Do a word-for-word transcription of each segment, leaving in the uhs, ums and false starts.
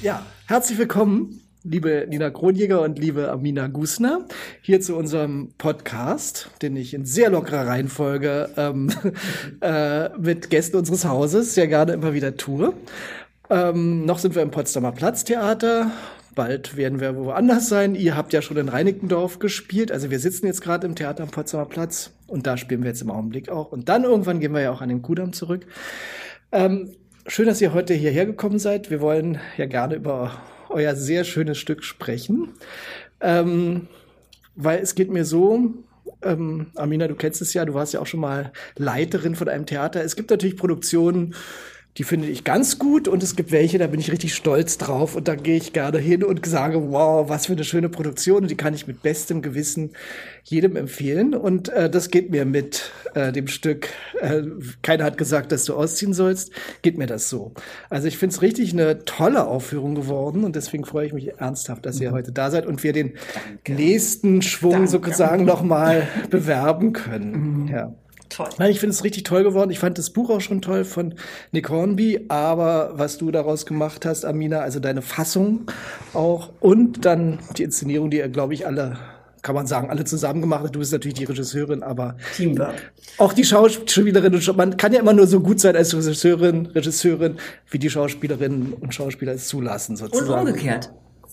Ja, herzlich willkommen, liebe Nina Kronjäger und liebe Amina Gusner, hier zu unserem Podcast, den ich in sehr lockerer Reihenfolge ähm, äh, mit Gästen unseres Hauses sehr gerne immer wieder tue. Ähm, noch sind wir im Potsdamer Platztheater. Bald werden wir woanders sein. Ihr habt ja schon in Reinickendorf gespielt. Also wir sitzen jetzt gerade im Theater am Potsdamer Platz und da spielen wir jetzt im Augenblick auch. Und dann irgendwann gehen wir ja auch an den Kudamm zurück. Ähm, schön, dass ihr heute hierher gekommen seid. Wir wollen ja gerne über euer sehr schönes Stück sprechen. Ähm, weil es geht mir so, ähm, Amina, du kennst es ja, du warst ja auch schon mal Leiterin von einem Theater. Es gibt natürlich Produktionen, die finde ich ganz gut und es gibt welche, da bin ich richtig stolz drauf und da gehe ich gerne hin und sage, wow, was für eine schöne Produktion und die kann ich mit bestem Gewissen jedem empfehlen und äh, das geht mir mit äh, dem Stück, äh, keiner hat gesagt, dass du ausziehen sollst, geht mir das so. Also ich finde es richtig eine tolle Aufführung geworden und deswegen freue ich mich ernsthaft, dass ihr heute da seid und wir den Danke. nächsten Schwung Danke. sozusagen nochmal bewerben können. Mhm. Ja. Toll. Nein, ich finde es richtig toll geworden. Ich fand das Buch auch schon toll von Nick Hornby, aber was du daraus gemacht hast, Amina, also deine Fassung auch und dann die Inszenierung, die ihr, glaube ich, alle, kann man sagen, alle zusammen gemacht hat. Du bist natürlich die Regisseurin, aber Teamwork. Auch die Schauspielerin, man kann ja immer nur so gut sein als Regisseurin, Regisseurin, wie die Schauspielerinnen und Schauspieler es zulassen, sozusagen. Und umgekehrt.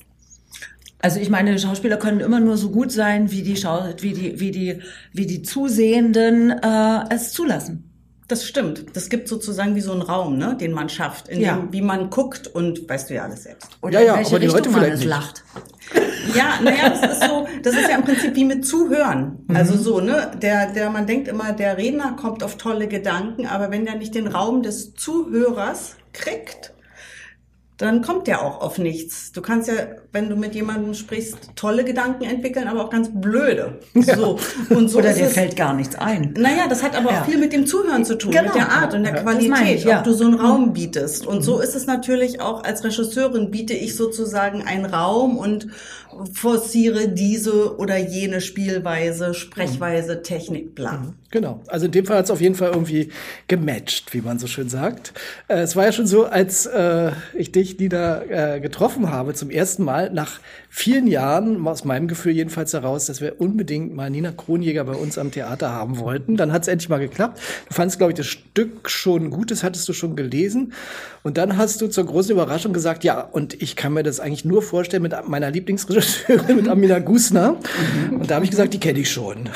Also ich meine, Schauspieler können immer nur so gut sein, wie die Schau wie die wie die wie die Zusehenden äh, es zulassen. Das stimmt. Das gibt sozusagen wie so einen Raum, ne, den man schafft, in ja. dem, wie man guckt und weißt du ja alles selbst. Oder ja, ja, in welche aber die Richtung Leute man es lacht. Ja, naja, das ist so, das ist ja im Prinzip wie mit Zuhören. Mhm. Also so, ne, der, der, man denkt immer, der Redner kommt auf tolle Gedanken, aber wenn der nicht den Raum des Zuhörers kriegt, dann kommt der auch auf nichts. Du kannst ja, wenn du mit jemandem sprichst, tolle Gedanken entwickeln, aber auch ganz blöde. Ja. So. Und so Oder ist dir es, fällt gar nichts ein. Naja, das hat aber ja. auch viel mit dem Zuhören zu tun, genau. mit der Art und der ja, Qualität, ich, ja. ob du so einen Raum bietest. Und mhm. so ist es natürlich auch als Regisseurin, biete ich sozusagen einen Raum und forciere diese oder jene Spielweise, Sprechweise, Technik, bla. Genau. Also in dem Fall hat es auf jeden Fall irgendwie gematcht, wie man so schön sagt. Äh, es war ja schon so, als äh, ich dich, Nina, äh, getroffen habe, zum ersten Mal nach vielen Jahren, aus meinem Gefühl jedenfalls heraus, dass wir unbedingt mal Nina Kronjäger bei uns am Theater haben wollten. Dann hat es endlich mal geklappt. Du fandst, glaube ich, das Stück schon gut, das hattest du schon gelesen. Und dann hast du zur großen Überraschung gesagt, ja, und ich kann mir das eigentlich nur vorstellen mit meiner Lieblingsregisseurin, mit Amina Gusner. Mhm. Und da habe ich gesagt, die kenne ich schon.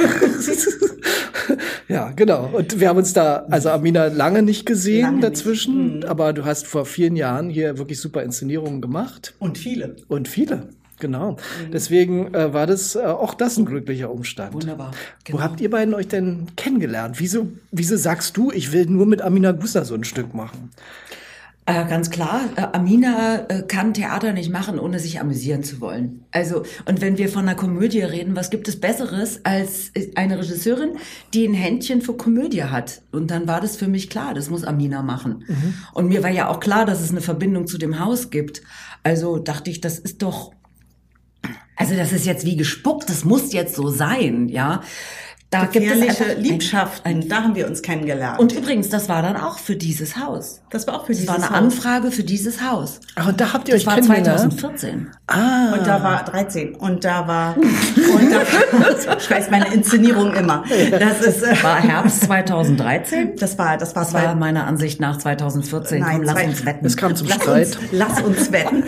Ja, genau. Und wir haben uns da, also Amina, lange nicht gesehen lange dazwischen, nicht. Mhm. aber du hast vor vielen Jahren hier wirklich super Inszenierungen gemacht. Und viele. Und viele, genau. Mhm. Deswegen äh, war das äh, auch das ein glücklicher Umstand. Wunderbar. Genau. Wo habt ihr beiden euch denn kennengelernt? Wieso, wieso sagst du, ich will nur mit Amina Gusner so ein Stück machen? Äh, ganz klar, äh, Amina äh, kann Theater nicht machen, ohne sich amüsieren zu wollen. Also, und wenn wir von einer Komödie reden, was gibt es Besseres als eine Regisseurin, die ein Händchen für Komödie hat? Und dann war das für mich klar, das muss Amina machen. Mhm. Und mir war ja auch klar, dass es eine Verbindung zu dem Haus gibt. Also dachte ich, das ist doch, also das ist jetzt wie gespuckt, das muss jetzt so sein, ja. Da gibt es einfach Liebschaften, ein, ein, da haben wir uns kennengelernt. Und übrigens, das war dann auch für dieses Haus. Das war auch für das dieses Haus. Das war eine Anfrage für dieses Haus. Ach, und da habt ihr euch kennengelernt? Das war zwanzig vierzehn. Ah. Und da war dreizehn. Und da war, und da, ich weiß meine Inszenierung immer. Das ist, äh, war Herbst zwanzig dreizehn. Das war, das war, das war meiner Ansicht nach zwanzig vierzehn. Nein, Komm, lass zwei, uns wetten. Es kam zum lass Streit. Uns, lass uns wetten.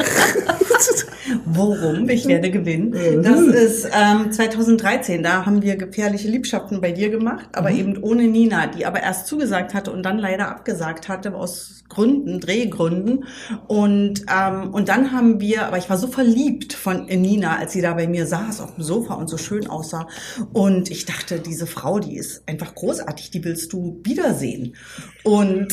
Worum? Ich werde gewinnen. Das ist ähm, zwanzig dreizehn. Da haben wir gefährliche Liebschaften bei dir gemacht, aber mhm. eben ohne Nina, die aber erst zugesagt hatte und dann leider abgesagt hatte aus Gründen, Drehgründen. Und ähm, und dann haben wir, aber ich war so verliebt von in Nina, als sie da bei mir saß auf dem Sofa und so schön aussah. Und ich dachte, diese Frau, die ist einfach großartig, die willst du wiedersehen. Und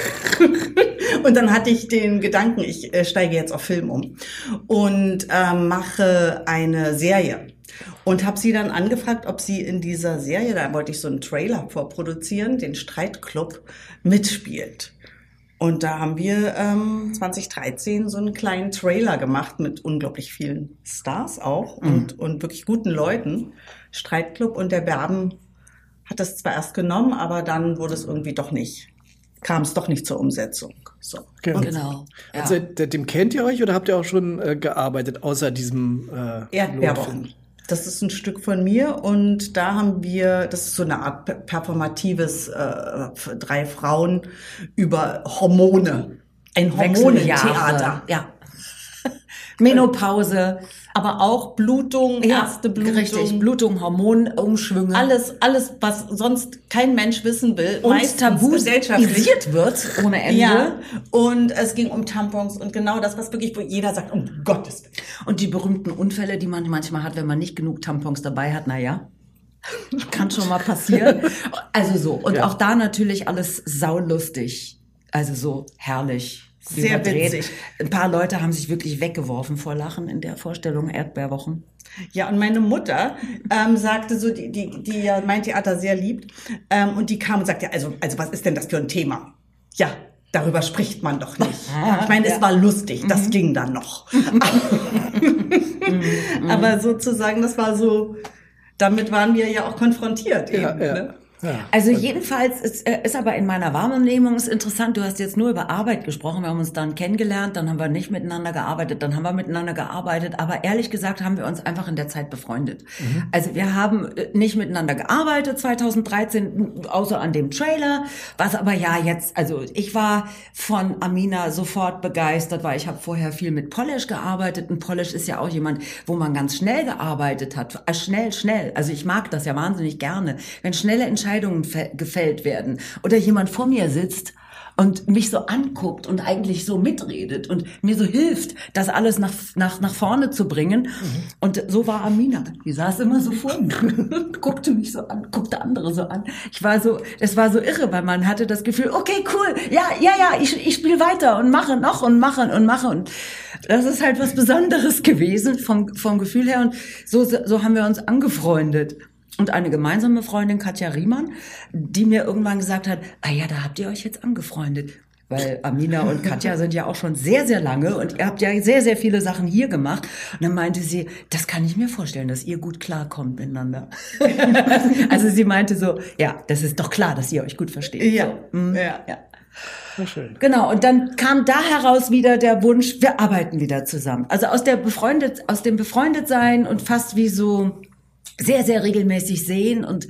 und dann hatte ich den Gedanken, ich äh, steige jetzt auf Film um und äh, mache eine Serie. Und habe sie dann angefragt, ob sie in dieser Serie, da wollte ich so einen Trailer vorproduzieren, den Streitclub, mitspielt. Und da haben wir ähm, zwanzig dreizehn so einen kleinen Trailer gemacht mit unglaublich vielen Stars auch mhm. und, und wirklich guten Leuten. Streitclub, und der Berben hat das zwar erst genommen, aber dann wurde es irgendwie doch nicht. kam es doch nicht zur Umsetzung. So. Okay. Und genau. Ja. Und seit, seitdem kennt ihr euch oder habt ihr auch schon äh, gearbeitet, außer diesem äh, Erdbeerwochen. Das ist ein Stück von mir und da haben wir, das ist so eine Art performatives äh, drei Frauen über Hormone. Ein Hormonentheater. Ja. Menopause, aber auch Blutung, ja, erste Blutung. Richtig, Blutung, Hormonumschwünge. Alles, alles, was sonst kein Mensch wissen will. Und meistens tabuisiert wird ohne Ende. Ja, und es ging um Tampons und genau das, was wirklich, wo jeder sagt, um Gottes Willen. Und die berühmten Unfälle, die man manchmal hat, wenn man nicht genug Tampons dabei hat, na ja, kann schon mal passieren. Also so. Und ja. auch da natürlich alles saulustig. Also so herrlich. Sehr überdreht. witzig. Ein paar Leute haben sich wirklich weggeworfen vor Lachen in der Vorstellung Erdbeerwochen. Ja, und meine Mutter ähm, sagte so, die, die, die ja mein Theater sehr liebt, ähm, und die kam und sagte, also, also was ist denn das für ein Thema? Ja, darüber spricht man doch nicht. Ich meine, ja. es war lustig, das mhm. ging dann noch. Aber sozusagen, das war so, damit waren wir ja auch konfrontiert eben. Ja, ja. Ne? Ja. Also jedenfalls ist, ist aber in meiner Wahrnehmung ist interessant, du hast jetzt nur über Arbeit gesprochen, wir haben uns dann kennengelernt, dann haben wir nicht miteinander gearbeitet, dann haben wir miteinander gearbeitet, aber ehrlich gesagt haben wir uns einfach in der Zeit befreundet. Mhm. Also wir haben nicht miteinander gearbeitet zwanzig dreizehn, außer an dem Trailer, was aber ja jetzt, also ich war von Amina sofort begeistert, weil ich habe vorher viel mit Polish gearbeitet und Polish ist ja auch jemand, wo man ganz schnell gearbeitet hat, schnell, schnell, also ich mag das ja wahnsinnig gerne, wenn schnelle Entscheidungen gefällt werden oder jemand vor mir sitzt und mich so anguckt und eigentlich so mitredet und mir so hilft, das alles nach nach nach vorne zu bringen. Mhm. Und so war Amina. Die saß immer so vor mir, guckte mich so an, guckte andere so an. Ich war so, es war so irre, weil man hatte das Gefühl, okay, cool, ja, ja, ja, ich ich spiele weiter und mache noch und mache und mache und das ist halt was Besonderes gewesen vom vom Gefühl her und so so haben wir uns angefreundet. Und eine gemeinsame Freundin, Katja Riemann, die mir irgendwann gesagt hat, ah ja, da habt ihr euch jetzt angefreundet. Weil Amina und Katja sind ja auch schon sehr, sehr lange und ihr habt ja sehr, sehr viele Sachen hier gemacht. Und dann meinte sie, das kann ich mir vorstellen, dass ihr gut klarkommt miteinander. Also sie meinte so, ja, das ist doch klar, dass ihr euch gut versteht. Ja, so, mm, ja. ja. Sehr schön. Genau, und dann kam da heraus wieder der Wunsch, wir arbeiten wieder zusammen. Also aus der befreundet, aus dem Befreundetsein und fast wie so sehr, sehr regelmäßig sehen und,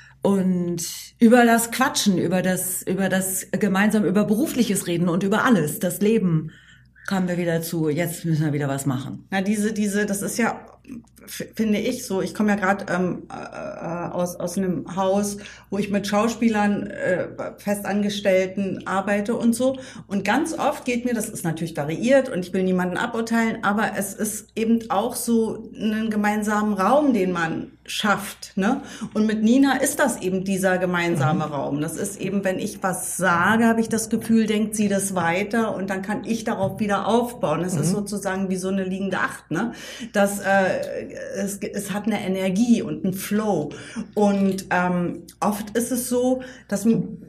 und über das Quatschen, über das, über das gemeinsam, über Berufliches reden und über alles, das Leben, kamen wir wieder zu, jetzt müssen wir wieder was machen. Na, diese, diese, das ist ja, finde ich so, ich komme ja gerade ähm, äh, aus, aus einem Haus, wo ich mit Schauspielern, äh, Festangestellten arbeite und so. Und ganz oft geht mir, das ist natürlich variiert und ich will niemanden aburteilen, aber es ist eben auch so einen gemeinsamen Raum, den man schafft, ne? Und mit Nina ist das eben dieser gemeinsame mhm. Raum. Das ist eben, wenn ich was sage, habe ich das Gefühl, denkt sie das weiter und dann kann ich darauf wieder aufbauen. Es mhm. ist sozusagen wie so eine liegende Acht, ne? Das, äh, es, es hat eine Energie und einen Flow. Und ähm, oft ist es so, dass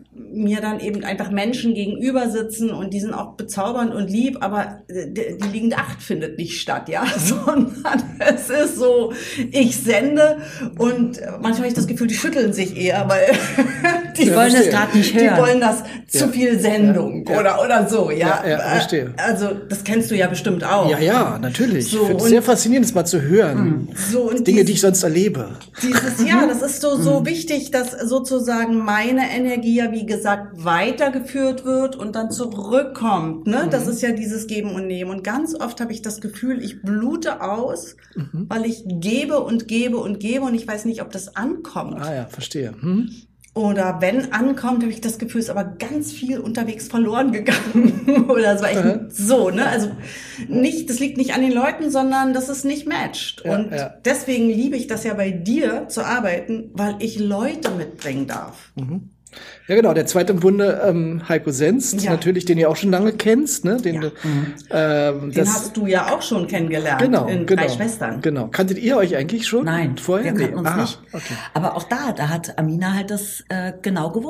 mir dann eben einfach Menschen gegenüber sitzen und die sind auch bezaubernd und lieb, aber die, die liegende Acht findet nicht statt, ja, sondern es ist so, ich sende und manchmal habe ich das Gefühl, die schütteln sich eher, weil die, die wollen das gerade nicht hören. Die wollen das zu ja. viel Sendung ja. oder oder so, ja. Ja, ja, verstehe. Also das kennst du ja bestimmt auch. Ja, ja, natürlich. So, ich finde es sehr faszinierend, das mal zu hören. So, und Dinge, dies, die ich sonst erlebe. Dieses, ja, das ist so so wichtig, dass sozusagen meine Energie ja, wie gesagt, weitergeführt wird und dann zurückkommt. Ne? Mhm. Das ist ja dieses Geben und Nehmen. Und ganz oft habe ich das Gefühl, ich blute aus, mhm. weil ich gebe und gebe und gebe und ich weiß nicht, ob das ankommt. Ah ja, verstehe. Hm. Oder wenn ankommt, habe ich das Gefühl, ist aber ganz viel unterwegs verloren gegangen. Oder so. Mhm. So, ne? Also nicht, das liegt nicht an den Leuten, sondern dass es nicht matcht. Ja, und ja. deswegen liebe ich das ja bei dir zu arbeiten, weil ich Leute mitbringen darf. Mhm. Ja, genau, der zweite im Bunde, ähm, Heiko Senst, ja. natürlich, den ihr auch schon lange kennst, ne? Den, ja. du, ähm, den das, hast du ja auch schon kennengelernt, genau, in genau, Drei Schwestern. Genau. Kanntet ihr euch eigentlich schon? Nein, vorher? wir kannten nee. uns Aha, nicht. okay. Aber auch da, da hat Amina halt das äh, genau gewusst.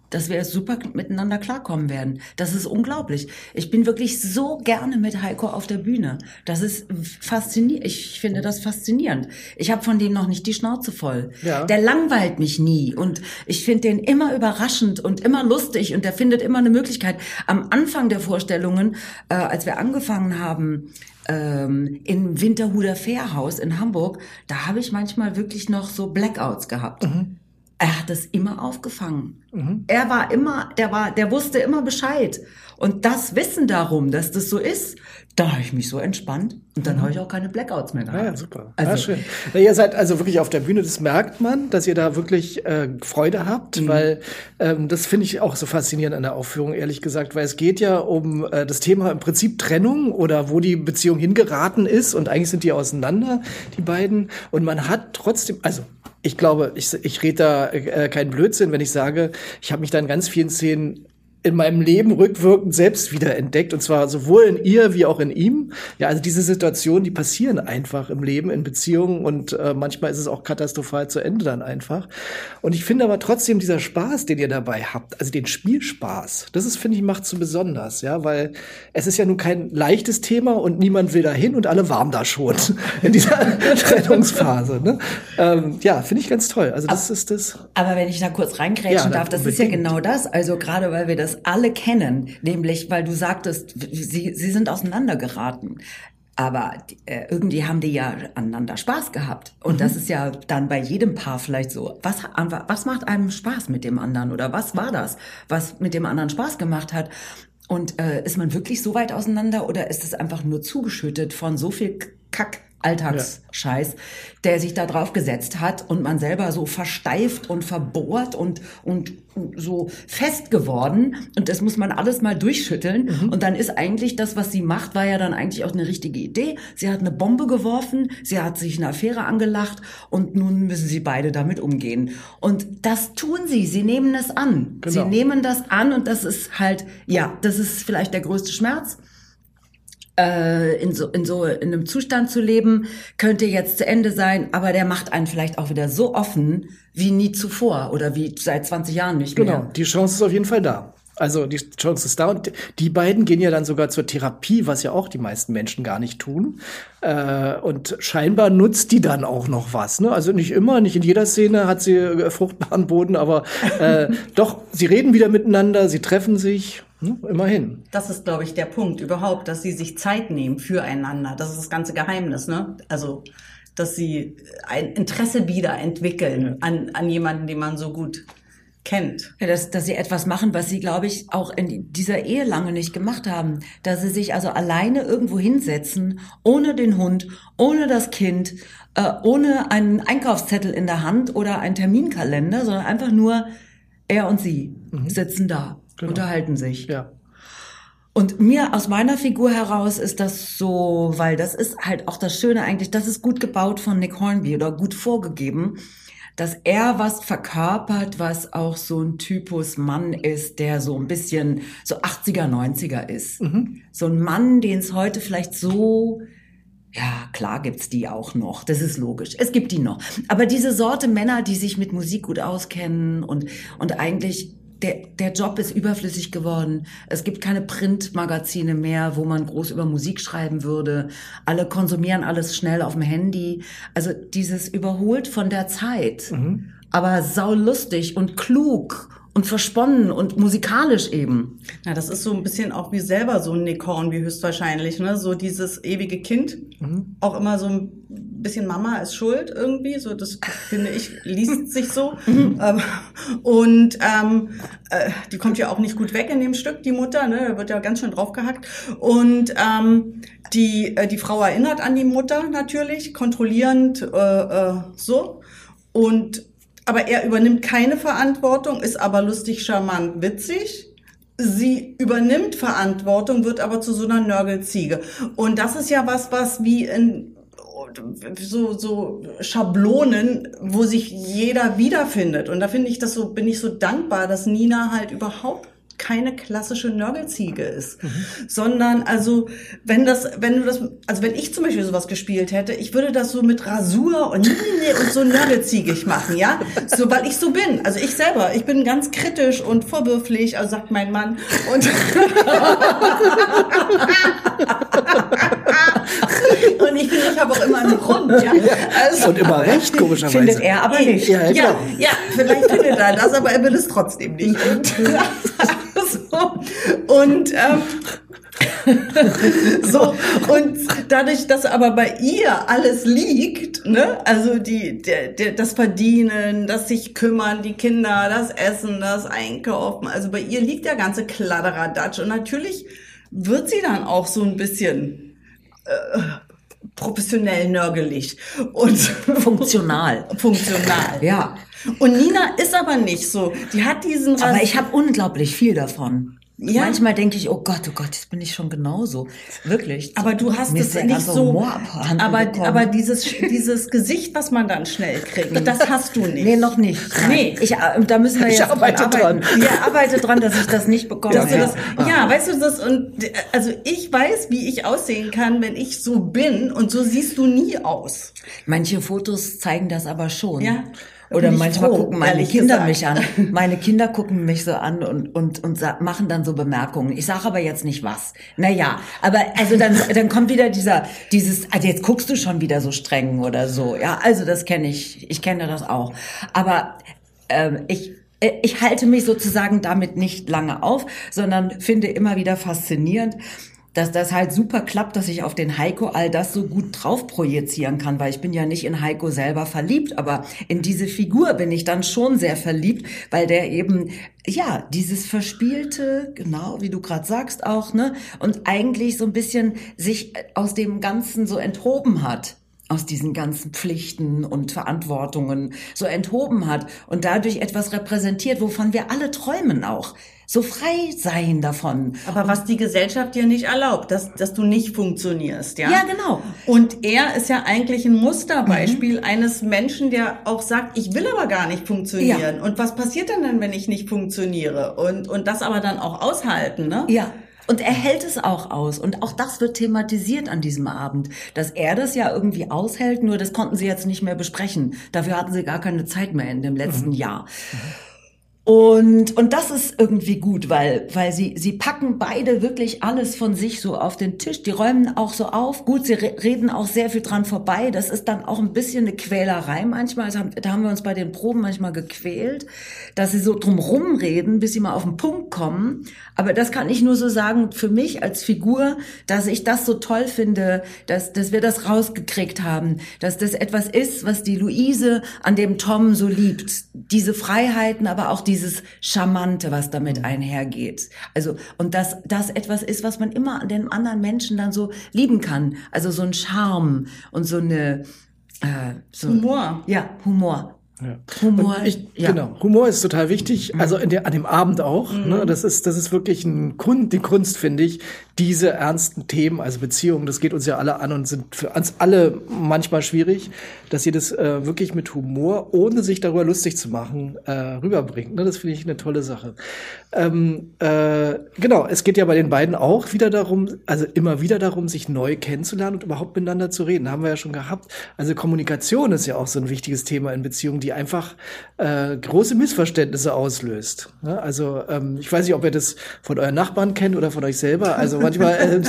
dass wir super miteinander klarkommen werden. Das ist unglaublich. Ich bin wirklich so gerne mit Heiko auf der Bühne. Das ist faszinierend. Ich finde das faszinierend. Ich habe von dem noch nicht die Schnauze voll. Ja. Der langweilt mich nie und ich finde den immer überraschend und immer lustig und der findet immer eine Möglichkeit. Am Anfang der Vorstellungen, äh, als wir angefangen haben, ähm, im Winterhuder Fährhaus in Hamburg, da habe ich manchmal wirklich noch so Blackouts gehabt. Mhm. Er hat es immer aufgefangen. Mhm. Er war immer, der war, der wusste immer Bescheid. Und das Wissen darum, dass das so ist, da habe ich mich so entspannt und dann mhm. habe ich auch keine Blackouts mehr gehabt. Ja, super. Also, ja, schön. Ja, ihr seid also wirklich auf der Bühne, das merkt man, dass ihr da wirklich äh, Freude habt, mhm. weil ähm, das finde ich auch so faszinierend an der Aufführung, ehrlich gesagt, weil es geht ja um äh, das Thema im Prinzip Trennung oder wo die Beziehung hingeraten ist und eigentlich sind die auseinander, die beiden. Und man hat trotzdem, also ich glaube, ich, ich rede da äh, keinen Blödsinn, wenn ich sage, ich habe mich da in ganz vielen Szenen in meinem Leben rückwirkend selbst wieder entdeckt und zwar sowohl in ihr wie auch in ihm. Ja, also diese Situationen, die passieren einfach im Leben, in Beziehungen und äh, manchmal ist es auch katastrophal zu Ende dann einfach. Und ich finde aber trotzdem dieser Spaß, den ihr dabei habt, also den Spielspaß, das ist, finde ich, macht's so besonders, ja, weil es ist ja nun kein leichtes Thema und niemand will dahin und alle waren da schon in dieser Trennungsphase. Ne? Ähm, ja, finde ich ganz toll. Also das aber, ist das. Aber wenn ich da kurz reingrätschen ja, darf, das unbedingt. Ist ja genau das. Also gerade weil wir das alle kennen, nämlich, weil du sagtest, sie, sie sind auseinandergeraten. Aber äh, irgendwie haben die ja aneinander Spaß gehabt. Und mhm. das ist ja dann bei jedem Paar vielleicht so. Was, was macht einem Spaß mit dem anderen? Oder was war das, was mit dem anderen Spaß gemacht hat? Und äh, ist man wirklich so weit auseinander oder ist es einfach nur zugeschüttet von so viel Kack? Alltagsscheiß, ja. der sich da drauf gesetzt hat und man selber so versteift und verbohrt und, und so fest geworden und das muss man alles mal durchschütteln mhm. und dann ist eigentlich das, was sie macht, war ja dann eigentlich auch eine richtige Idee. Sie hat eine Bombe geworfen, sie hat sich eine Affäre angelacht und nun müssen sie beide damit umgehen. Und das tun sie, sie nehmen es an. Genau. Sie nehmen das an und das ist halt, ja, das ist vielleicht der größte Schmerz. In so, in so, in einem Zustand zu leben, könnte jetzt zu Ende sein, aber der macht einen vielleicht auch wieder so offen wie nie zuvor oder wie seit zwanzig Jahren nicht mehr. Genau, die Chance ist auf jeden Fall da. Also die Chance ist da und die beiden gehen ja dann sogar zur Therapie, was ja auch die meisten Menschen gar nicht tun. Äh, und scheinbar nutzt die dann auch noch was. Ne? Also nicht immer, nicht in jeder Szene hat sie äh, fruchtbaren Boden, aber äh, doch, sie reden wieder miteinander, sie treffen sich. Hm, immerhin. Das ist, glaube ich, der Punkt überhaupt, dass sie sich Zeit nehmen füreinander. Das ist das ganze Geheimnis, ne? Also, dass sie ein Interesse wieder entwickeln an, an jemanden, den man so gut kennt. Ja, dass, dass sie etwas machen, was sie, glaube ich, auch in dieser Ehe lange nicht gemacht haben. Dass sie sich also alleine irgendwo hinsetzen, ohne den Hund, ohne das Kind, äh, ohne einen Einkaufszettel in der Hand oder einen Terminkalender, sondern einfach nur er und sie mhm. sitzen da. Genau. Unterhalten sich. Ja. Und mir aus meiner Figur heraus ist das so, weil das ist halt auch das Schöne eigentlich, das ist gut gebaut von Nick Hornby oder gut vorgegeben, dass er was verkörpert, was auch so ein Typus Mann ist, der so ein bisschen so achtziger, neunziger ist. Mhm. So ein Mann, den es heute vielleicht so, ja, klar gibt's die auch noch, das ist logisch, es gibt die noch. Aber diese Sorte Männer, die sich mit Musik gut auskennen und, und eigentlich Der, der Job ist überflüssig geworden. Es gibt keine Printmagazine mehr, wo man groß über Musik schreiben würde. Alle konsumieren alles schnell auf dem Handy. Also dieses überholt von der Zeit. Mhm. Aber saulustig und klug und versponnen und musikalisch eben. Ja, das ist so ein bisschen auch wie selber so ein Nick Hornby höchstwahrscheinlich, ne? So dieses ewige Kind. Mhm. Auch immer so ein bisschen Mama ist schuld irgendwie. So, das finde ich, liest sich so. Mhm. Ähm, und ähm, äh, die kommt ja auch nicht gut weg in dem Stück, die Mutter, ne? Da wird ja ganz schön draufgehackt. Und ähm, die, äh, die Frau erinnert an die Mutter natürlich, kontrollierend äh, äh, so. Und aber er übernimmt keine Verantwortung, ist aber lustig, charmant, witzig. Sie übernimmt Verantwortung, wird aber zu so einer Nörgelziege. Und das ist ja was, was wie in so, so Schablonen, wo sich jeder wiederfindet. Und da finde ich das so, bin ich so dankbar, dass Nina halt überhaupt keine klassische Nörgelziege ist, mhm. sondern also wenn das, wenn du das, also wenn ich zum Beispiel sowas gespielt hätte, ich würde das so mit Rasur und und so nörgelziegig machen, ja, so weil ich so bin. Also ich selber, ich bin ganz kritisch und vorwürflich, also sagt mein Mann und und ich finde, ich habe auch immer einen Grund, ja. Also, und immer recht, komischerweise. Findet er aber nicht. Ja, ja, ja, vielleicht findet er das, aber er will es trotzdem nicht. Und, so, und ähm, so, und dadurch, dass aber bei ihr alles liegt, ne, also die, der, der, das Verdienen, das sich kümmern, die Kinder, das Essen, das Einkaufen, also bei ihr liegt der ganze Kladderadatsch und natürlich wird sie dann auch so ein bisschen äh, professionell nörgelig und funktional. Funktional. Ja. Und Nina ist aber nicht so. Die hat diesen Ras- Aber ich habe unglaublich viel davon. Ja. Manchmal denke ich, oh Gott, oh Gott, jetzt bin ich schon genauso. Wirklich. Aber du hast es nicht so. Aber, aber dieses, dieses Gesicht, was man dann schnell kriegt, das hast du nicht. Nee, noch nicht. Nee. Ich, da müssen wir ich jetzt arbeite dran. Ja, arbeite dran, dass ich das nicht bekomme. Dass du ja. das, ja, weißt du das? Und also ich weiß, wie ich aussehen kann, wenn ich so bin, und so siehst du nie aus. Manche Fotos zeigen das aber schon. Ja. Oder manchmal froh, gucken meine Kinder gesagt. mich an. Meine Kinder gucken mich so an und und und machen dann so Bemerkungen. Ich sage aber jetzt nicht was. Naja, aber also dann dann kommt wieder dieser dieses, also jetzt guckst du schon wieder so streng oder so. Ja, also das kenne ich. Ich kenne das auch. Aber ähm, ich ich halte mich sozusagen damit nicht lange auf, sondern finde immer wieder faszinierend, dass das halt super klappt, dass ich auf den Heiko all das so gut drauf projizieren kann, weil ich bin ja nicht in Heiko selber verliebt, aber in diese Figur bin ich dann schon sehr verliebt, weil der eben, ja, dieses Verspielte, genau, wie du gerade sagst auch, ne, und eigentlich so ein bisschen sich aus dem Ganzen so enthoben hat. Aus diesen ganzen Pflichten und Verantwortungen so enthoben hat und dadurch etwas repräsentiert, wovon wir alle träumen auch. So frei sein davon. Aber was die Gesellschaft dir nicht erlaubt, dass, dass du nicht funktionierst, ja? Ja, genau. Und er ist ja eigentlich ein Musterbeispiel mhm. eines Menschen, der auch sagt, ich will aber gar nicht funktionieren. Ja. Und was passiert denn dann, wenn ich nicht funktioniere? Und, und das aber dann auch aushalten, ne? Ja. Und er hält es auch aus. Und auch das wird thematisiert an diesem Abend, dass er das ja irgendwie aushält, nur das konnten sie jetzt nicht mehr besprechen. Dafür hatten sie gar keine Zeit mehr in dem letzten mhm. Jahr. Mhm. Und, und das ist irgendwie gut, weil, weil sie, sie packen beide wirklich alles von sich so auf den Tisch. Die räumen auch so auf. Gut, sie re- reden auch sehr viel dran vorbei. Das ist dann auch ein bisschen eine Quälerei manchmal. Also haben, da haben wir uns bei den Proben manchmal gequält, dass sie so drumrum reden, bis sie mal auf den Punkt kommen. Aber das kann ich nur so sagen für mich als Figur, dass ich das so toll finde, dass, dass wir das rausgekriegt haben, dass das etwas ist, was die Luise an dem Tom so liebt. Diese Freiheiten, aber auch die dieses Charmante, was damit einhergeht. Also, und dass das etwas ist, was man immer an den anderen Menschen dann so lieben kann. Also so ein Charme und so eine, äh, so, Humor. Ja, Humor. Ja. Humor, ich, ja. Genau, Humor ist total wichtig, also in der, an dem Abend auch. Mhm. Ne, das ist, das ist wirklich ein Kunst, die Kunst, finde ich, diese ernsten Themen, also Beziehungen, das geht uns ja alle an und sind für uns alle manchmal schwierig, dass sie das äh, wirklich mit Humor, ohne sich darüber lustig zu machen, äh, rüberbringt. Ne, das finde ich eine tolle Sache. Ähm, äh, genau, es geht ja bei den beiden auch wieder darum, also immer wieder darum, sich neu kennenzulernen und überhaupt miteinander zu reden. Haben wir ja schon gehabt. Also Kommunikation ist ja auch so ein wichtiges Thema in Beziehungen, die einfach äh, große Missverständnisse auslöst. Ja, also ähm, ich weiß nicht, ob ihr das von euren Nachbarn kennt oder von euch selber. Also manchmal, äh,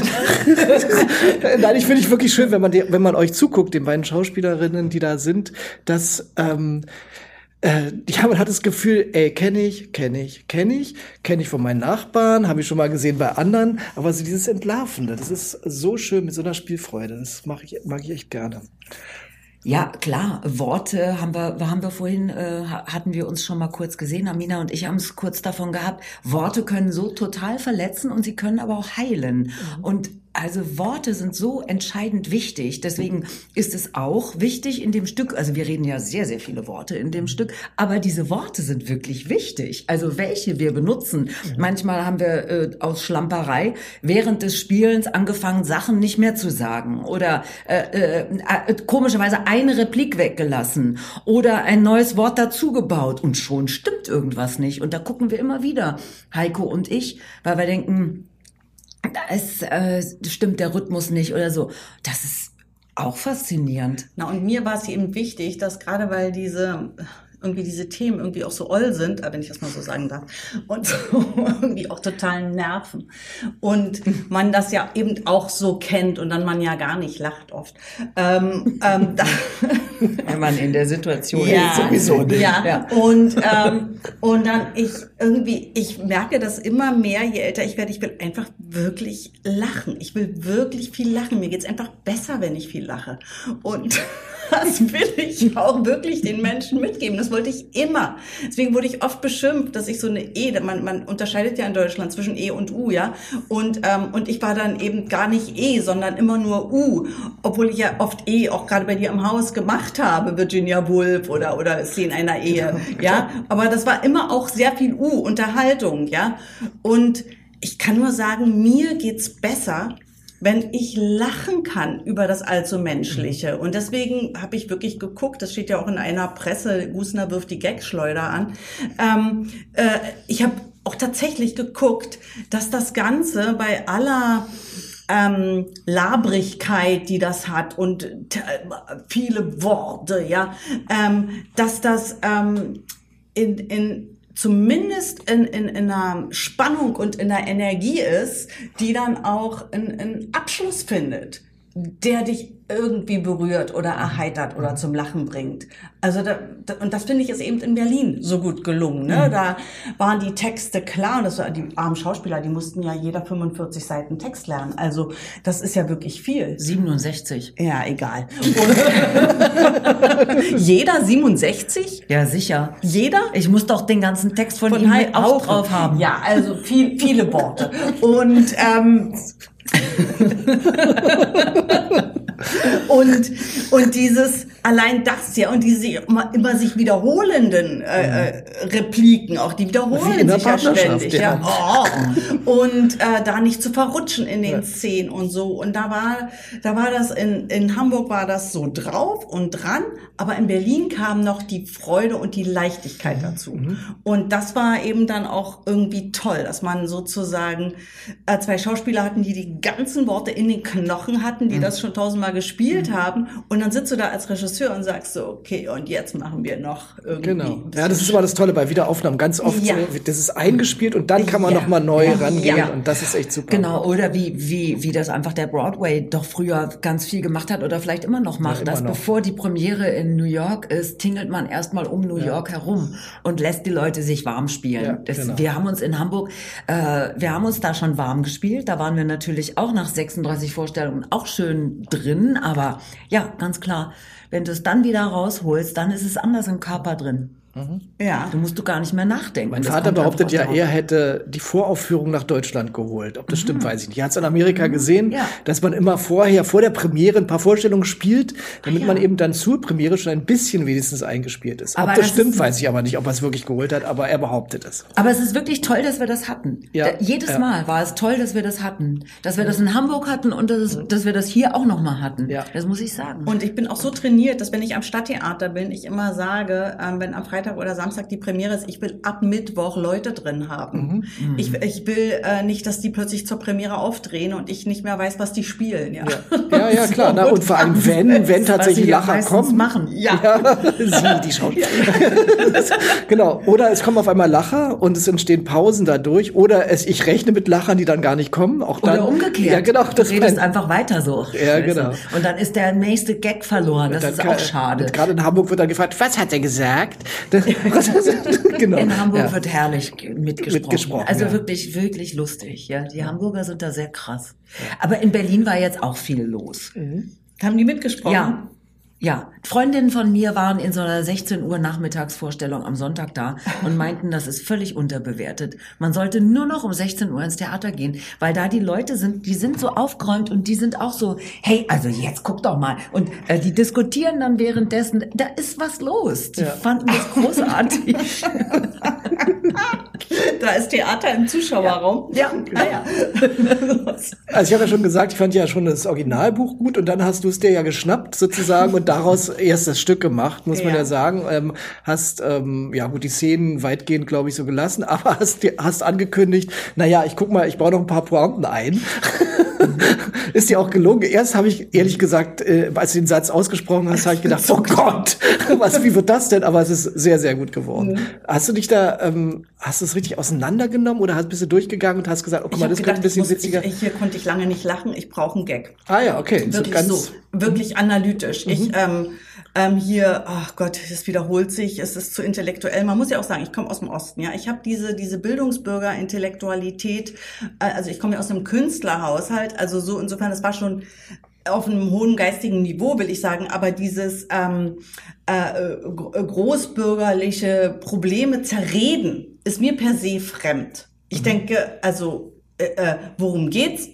nein, ich finde es wirklich schön, wenn man die, wenn man euch zuguckt, den beiden Schauspielerinnen, die da sind, dass ähm, Äh, ja, man hat das Gefühl, ey, kenne ich, kenne ich, kenne ich, kenne ich von meinen Nachbarn, habe ich schon mal gesehen bei anderen, aber so dieses Entlarvende, das ist so schön mit so einer Spielfreude, das mag ich, mag ich echt gerne. Ja, klar, Worte haben wir, haben wir vorhin, äh, hatten wir uns schon mal kurz gesehen, Amina und ich haben es kurz davon gehabt, Worte können so total verletzen und sie können aber auch heilen. Mhm. Und Also Worte sind so entscheidend wichtig. Deswegen ist es auch wichtig in dem Stück, also wir reden ja sehr, sehr viele Worte in dem Stück, aber diese Worte sind wirklich wichtig. Also welche wir benutzen. Manchmal haben wir äh, aus Schlamperei während des Spielens angefangen, Sachen nicht mehr zu sagen oder äh, äh, komischerweise eine Replik weggelassen oder ein neues Wort dazugebaut und schon stimmt irgendwas nicht. Und da gucken wir immer wieder, Heiko und ich, weil wir denken, es äh, stimmt der Rhythmus nicht oder so. Das ist auch faszinierend. Na, und mir war es eben wichtig, dass gerade weil diese irgendwie diese Themen irgendwie auch so oll sind, wenn ich das mal so sagen darf, und so irgendwie auch total nerven. Und man das ja eben auch so kennt und dann man ja gar nicht lacht oft. Ähm, ähm, da Wenn man in der Situation ja, ist, sowieso nicht. Ja, ja. Und, ähm, und dann ich irgendwie, ich merke das immer mehr, je älter ich werde, ich will einfach wirklich lachen. Ich will wirklich viel lachen. Mir geht's einfach besser, wenn ich viel lache. Und das will ich auch wirklich den Menschen mitgeben. Das wollte ich immer. Deswegen wurde ich oft beschimpft, dass ich so eine E, man, man unterscheidet ja in Deutschland zwischen E und U, ja. Und, ähm, und ich war dann eben gar nicht E, sondern immer nur U. Obwohl ich ja oft E auch gerade bei dir im Haus gemacht habe, Virginia Woolf oder, oder Szenen einer Ehe, ja. Aber das war immer auch sehr viel U, Unterhaltung, ja. Und ich kann nur sagen, mir geht's besser, wenn ich lachen kann über das allzu Menschliche. Und deswegen habe ich wirklich geguckt, das steht ja auch in einer Presse, Gusner wirft die Gagschleuder an. Ähm, äh, ich habe auch tatsächlich geguckt, dass das Ganze bei aller ähm, Labrigkeit, die das hat und äh, viele Worte, ja, ähm, dass das ähm, in, in zumindest in, in, in einer Spannung und in einer Energie ist, die dann auch einen Abschluss findet, der dich irgendwie berührt oder erheitert oder zum Lachen bringt. Also da, da, und das finde ich ist eben in Berlin so gut gelungen. Ne? Mhm. Da waren die Texte klar und das war, die armen Schauspieler, die mussten ja jeder fünfundvierzig Seiten Text lernen. Also das ist ja wirklich viel. siebenundsechzig. Ja, egal. Jeder siebenundsechzig? Ja, sicher. Jeder? Ich muss doch den ganten Text von, von ihm halt auch drauf haben. Ja, also viel, viele Worte. Und ähm, und und dieses allein das ja und diese immer, immer sich wiederholenden äh, äh, Repliken, auch die wiederholen sich ja ständig, ja. Oh. Und äh, da nicht zu verrutschen in den ja. Szenen und so. Und da war da war das in in Hamburg war das so drauf und dran, aber in Berlin kam noch die Freude und die Leichtigkeit dazu. Mhm. Und das war eben dann auch irgendwie toll, dass man sozusagen äh, zwei Schauspieler hatten, die die ganzen Worte in den Knochen hatten, die mhm. das schon tausendmal gespielt mhm. haben. Und dann sitzt du da als Regisseur und sagst so, okay, und jetzt machen wir noch irgendwie. Genau. Ja, das ist immer das Tolle bei Wiederaufnahmen. Ganz oft ja. so, das ist eingespielt und dann kann man ja. noch mal neu ja. rangehen ja. und das ist echt super. Genau. Oder wie, wie, wie das einfach der Broadway doch früher ganz viel gemacht hat oder vielleicht immer noch macht, ja, immer dass noch. Bevor die Premiere in New York ist, tingelt man erstmal um New ja. York herum und lässt die Leute sich warm spielen. Ja, das, genau. Wir haben uns in Hamburg, äh, wir haben uns da schon warm gespielt. Da waren wir natürlich auch nach sechsunddreißig Vorstellungen auch schön drin, aber ja, ganz klar, wenn du es dann wieder rausholst, dann ist es anders im Körper drin. Mhm. Ja. Du musst du gar nicht mehr nachdenken. Mein Vater behauptet ja, er hätte die Voraufführung nach Deutschland geholt. Ob das mhm. stimmt, weiß ich nicht. Er hat es in Amerika mhm. gesehen, ja. dass man immer vorher, vor der Premiere ein paar Vorstellungen spielt, damit ah, ja. man eben dann zur Premiere schon ein bisschen wenigstens eingespielt ist. Aber ob das, das stimmt, weiß ich aber nicht, ob er es wirklich geholt hat, aber er behauptet es. Aber es ist wirklich toll, dass wir das hatten. Ja. Da, jedes ja. Mal war es toll, dass wir das hatten. Dass wir das in Hamburg hatten und dass, mhm. dass wir das hier auch noch mal hatten. Ja. Das muss ich sagen. Und ich bin auch so trainiert, dass wenn ich am Stadttheater bin, ich immer sage, ähm, wenn am Freitag oder Samstag die Premiere ist, ich will ab Mittwoch Leute drin haben. Mhm. Ich, ich will äh, nicht, dass die plötzlich zur Premiere aufdrehen und ich nicht mehr weiß, was die spielen. Ja, ja, ja, ja klar. So, na, und vor allem, wenn, wenn tatsächlich Lacher kommen. Machen. Ja. ja. Sie, die Schauspieler. Genau. Oder es kommen auf einmal Lacher und es entstehen Pausen dadurch. Oder es, ich rechne mit Lachern, die dann gar nicht kommen. Auch dann, oder umgekehrt. Ja, genau. Du redest mein, einfach weiter so. Ja, genau. Und dann ist der nächste Gag verloren. Das ist auch schade. Gerade in Hamburg wird dann gefragt, was hat er gesagt? Genau. In Hamburg ja. wird herrlich mitgesprochen. mitgesprochen also ja. wirklich, wirklich lustig. Ja, die Hamburger sind da sehr krass. Ja. Aber in Berlin war jetzt auch viel los. Mhm. Haben die mitgesprochen? Ja. Ja, Freundinnen von mir waren in so einer sechzehn Uhr Nachmittagsvorstellung am Sonntag da und meinten, das ist völlig unterbewertet. Man sollte nur noch um sechzehn Uhr ins Theater gehen, weil da die Leute sind, die sind so aufgeräumt und die sind auch so, hey, also jetzt guck doch mal. Und äh, die diskutieren dann währenddessen, da ist was los. Die ja. fanden das großartig. Da ist Theater im Zuschauerraum. Ja, ja. ja. Also ich habe ja schon gesagt, ich fand ja schon das Originalbuch gut und dann hast du es dir ja geschnappt sozusagen und daraus erst das Stück gemacht, muss ja. man ja sagen. Ähm, hast, ähm, ja gut, die Szenen weitgehend, glaube ich, so gelassen, aber hast, hast angekündigt, naja, ich guck mal, ich baue noch ein paar Pointen ein. Ist dir auch gelungen. Erst habe ich, ehrlich gesagt, äh, als du den Satz ausgesprochen hast, habe ich gedacht, oh Gott, was, wie wird das denn? Aber es ist sehr, sehr gut geworden. Mhm. Hast du dich da, ähm, hast du es richtig auseinandergenommen oder hast, bist du durchgegangen und hast gesagt, oh guck mal, das könnte ein bisschen muss, witziger. Ich, hier konnte ich lange nicht lachen, ich brauche einen Gag. Ah ja, okay. Wirklich so, ganz so, wirklich analytisch. Mhm. Ich, ähm, ähm, hier, ach Gott, es wiederholt sich, es ist zu intellektuell. Man muss ja auch sagen, ich komme aus dem Osten, ja. Ich habe diese diese Bildungsbürger-Intellektualität, äh, also ich komme ja aus einem Künstlerhaushalt, also so insofern, das war schon auf einem hohen geistigen Niveau, will ich sagen, aber dieses ähm, äh, großbürgerliche Probleme zerreden ist mir per se fremd. Ich mhm. denke, also äh, äh, worum geht's?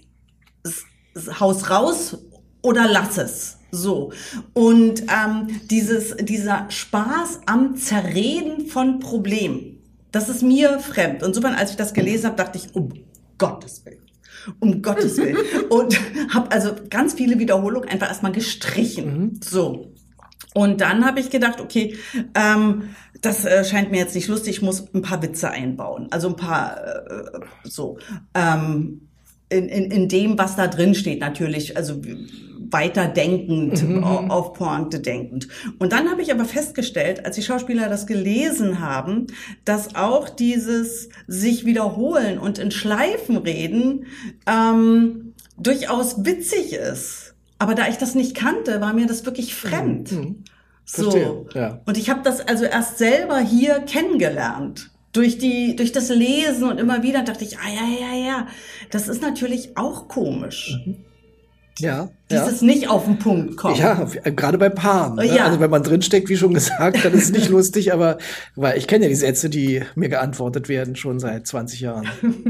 Haus raus oder lass es. So. Und ähm, dieses dieser Spaß am Zerreden von Problemen, das ist mir fremd. Und insofern, als ich das gelesen habe, dachte ich, um Gottes Willen. Um Gottes Willen. Und habe also ganz viele Wiederholungen einfach erstmal gestrichen. Mhm. So. Und dann habe ich gedacht, okay, ähm, das äh, scheint mir jetzt nicht lustig, ich muss ein paar Witze einbauen. Also ein paar, äh, so, ähm, in, in, in dem, was da drin steht natürlich, also weiterdenkend, mhm. auf Pointe denkend. Und dann habe ich aber festgestellt, als die Schauspieler das gelesen haben, dass auch dieses sich wiederholen und in Schleifen reden ähm, durchaus witzig ist. Aber da ich das nicht kannte, war mir das wirklich fremd. Mhm. So. Ja. Und ich habe das also erst selber hier kennengelernt. Durch die, durch das Lesen und immer wieder dachte ich, ah ja, ja, ja, das ist natürlich auch komisch. Mhm. Ja. Dieses ja. nicht auf den Punkt kommen. Ja, gerade bei Paaren. Ne? Ja. Also wenn man drinsteckt, wie schon gesagt, dann ist es nicht lustig, aber weil ich kenne ja die Sätze, die mir geantwortet werden, schon seit zwanzig Jahren.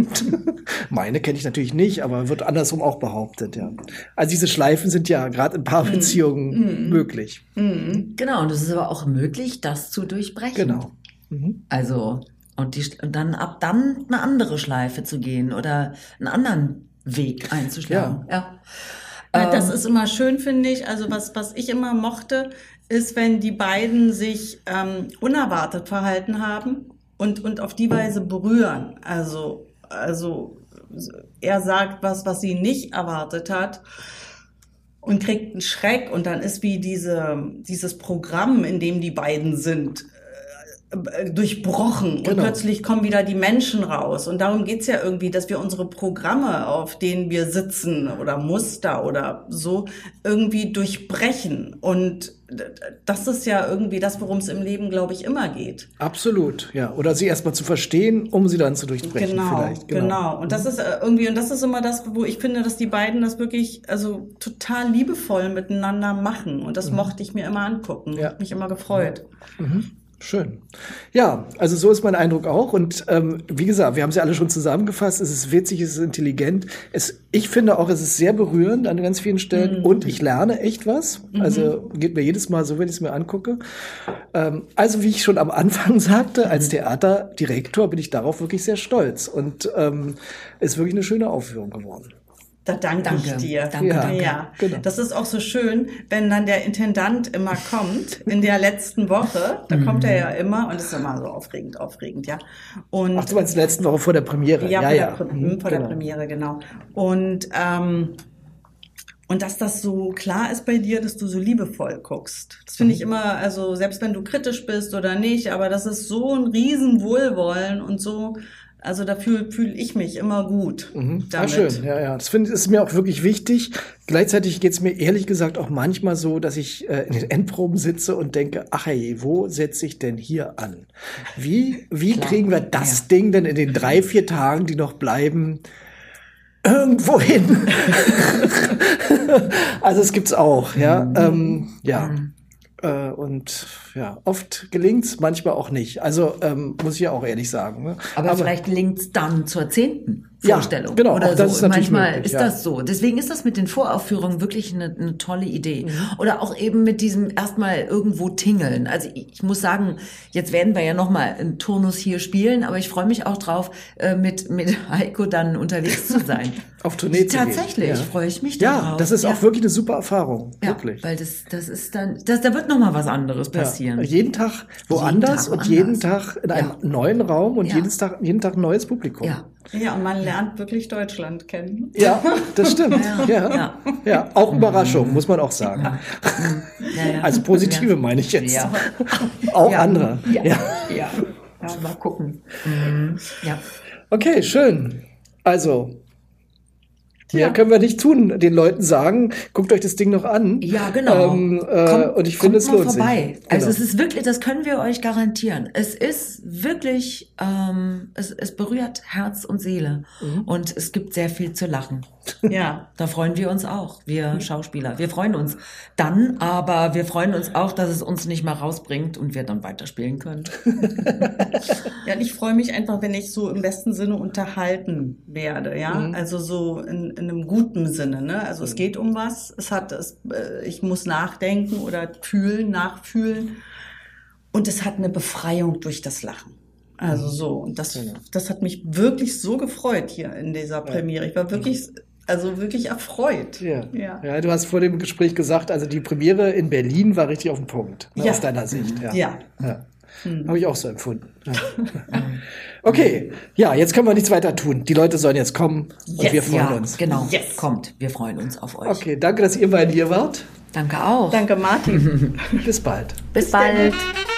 Meine kenne ich natürlich nicht, aber wird andersrum auch behauptet, ja. Also diese Schleifen sind ja gerade in Paarbeziehungen mm. möglich. Mm. Genau, und es ist aber auch möglich, das zu durchbrechen. Genau. Mhm. Also, und, die, und dann ab dann eine andere Schleife zu gehen oder einen anderen Weg einzuschlagen. Ja. ja. Das ist immer schön, finde ich. Also was, was ich immer mochte, ist, wenn die beiden sich ähm, unerwartet verhalten haben und, und auf die Weise berühren. Also, also er sagt was, was sie nicht erwartet hat und kriegt einen Schreck und dann ist wie diese, dieses Programm, in dem die beiden sind, durchbrochen. Genau. Und plötzlich kommen wieder die Menschen raus. Und darum geht's ja irgendwie, dass wir unsere Programme, auf denen wir sitzen oder Muster oder so, irgendwie durchbrechen. Und das ist ja irgendwie das, worum es im Leben, glaube ich, immer geht. Absolut, ja. Oder sie erstmal zu verstehen, um sie dann zu durchbrechen genau, vielleicht. Genau, genau. Und das ist irgendwie, und das ist immer das, wo ich finde, dass die beiden das wirklich, also total liebevoll miteinander machen. Und das mhm. mochte ich mir immer angucken. Ja. Hat mich immer gefreut. Mhm. Schön. Ja, also so ist mein Eindruck auch. Und ähm, wie gesagt, wir haben sie alle schon zusammengefasst. Es ist witzig, es ist intelligent. Es, ich finde auch, es ist sehr berührend an ganz vielen Stellen. Mhm. Und ich lerne echt was. Mhm. Also geht mir jedes Mal so, wenn ich es mir angucke. Ähm, also wie ich schon am Anfang sagte, als Theaterdirektor bin ich darauf wirklich sehr stolz. Und ähm, ist wirklich eine schöne Aufführung geworden. Da danke, danke ich dir. Danke, ja, danke. Ja. Genau. Das ist auch so schön, wenn dann der Intendant immer kommt in der letzten Woche. Da mhm. kommt er ja immer und ist immer so aufregend, aufregend, ja. Und ach, du meinst letzten Woche vor der Premiere? Ja, ja, vor, ja. Der, mhm, vor genau. der Premiere, genau. Und ähm, und dass das so klar ist bei dir, dass du so liebevoll guckst. Das finde mhm. ich immer, also selbst wenn du kritisch bist oder nicht, aber das ist so ein Riesenwohlwollen und so. Also da fühle fühl ich mich immer gut mhm. damit. Ah, schön, ja, ja. Das finde ich, ist mir auch wirklich wichtig. Gleichzeitig geht es mir ehrlich gesagt auch manchmal so, dass ich äh, in den Endproben sitze und denke, ach hey, wo setze ich denn hier an? Wie, wie kriegen wir das ja. Ding denn in den drei, vier Tagen, die noch bleiben, irgendwo hin? Also es gibt's auch, ja. Mhm. Ähm, ja. Mhm. Äh, und ja, oft gelingt's, manchmal auch nicht. Also ähm, muss ich ja auch ehrlich sagen. Ne? Aber, Aber vielleicht gelingt's dann zur zehnten Vorstellung. Ja, genau. Oder auch das so. ist natürlich Manchmal möglich, ist ja. das so. Deswegen ist das mit den Voraufführungen wirklich eine, eine tolle Idee. Mhm. Oder auch eben mit diesem erstmal irgendwo tingeln. Also ich, ich muss sagen, jetzt werden wir ja nochmal einen Turnus hier spielen, aber ich freue mich auch drauf, äh, mit, mit Heiko dann unterwegs zu sein. Auf Tournee zu gehen. Tatsächlich, Ja. freue ich mich Ja, darauf. das ist ja. auch wirklich eine super Erfahrung. Ja, wirklich. weil das, das ist dann, das, da wird nochmal was anderes passieren. Ja. Jeden Tag woanders Tag und woanders. jeden Tag in einem Ja. neuen Raum und Ja. jeden Tag, jeden Tag ein neues Publikum. Ja. Ja, und man lernt wirklich Deutschland kennen. Ja, das stimmt. Ja, Ja. ja. Ja. ja. Auch Überraschung, muss man auch sagen. Ja, ja. Also positive Ja. meine ich jetzt. Ja. Auch Ja. andere. Ja. Ja. Ja. Ja, mal gucken. Mhm. Ja. Okay, schön. Also, mehr Ja. können wir nicht tun, den Leuten sagen, guckt euch das Ding noch an. Ja, genau. Ähm, äh, Kommt- und ich finde, kommt es mal lohnt vorbei. sich. Also Genau. es ist wirklich, das können wir euch garantieren. Es ist wirklich, ähm, es, es berührt Herz und Seele. Mhm. Und es gibt sehr viel zu lachen. Ja. Da freuen wir uns auch, Mhm. wir Schauspieler. Wir freuen uns dann, aber wir freuen uns auch, dass es uns nicht mal rausbringt und wir dann weiterspielen können. Ja, und ich freue mich einfach, wenn ich so im besten Sinne unterhalten werde, ja. Mhm. Also so in, in einem guten Sinne, ne. Also es geht um was, es hat, es, äh, ich muss nachdenken oder fühlen, nachfühlen. Und es hat eine Befreiung durch das Lachen. Also so. Und das, Genau. das hat mich wirklich so gefreut hier in dieser Premiere. Ich war wirklich, also wirklich erfreut. Ja. Ja. ja, du hast vor dem Gespräch gesagt, also die Premiere in Berlin war richtig auf den Punkt, ne, Ja. aus deiner Sicht. Ja, Ja. ja. Habe ich auch so empfunden. Ja. Okay, ja, jetzt können wir nichts weiter tun. Die Leute sollen jetzt kommen und Yes, wir freuen Ja, uns. genau. Yes. Kommt, wir freuen uns auf euch. Okay, danke, dass ihr beiden hier wart. Danke auch. Danke, Martin. Bis bald. Bis bald.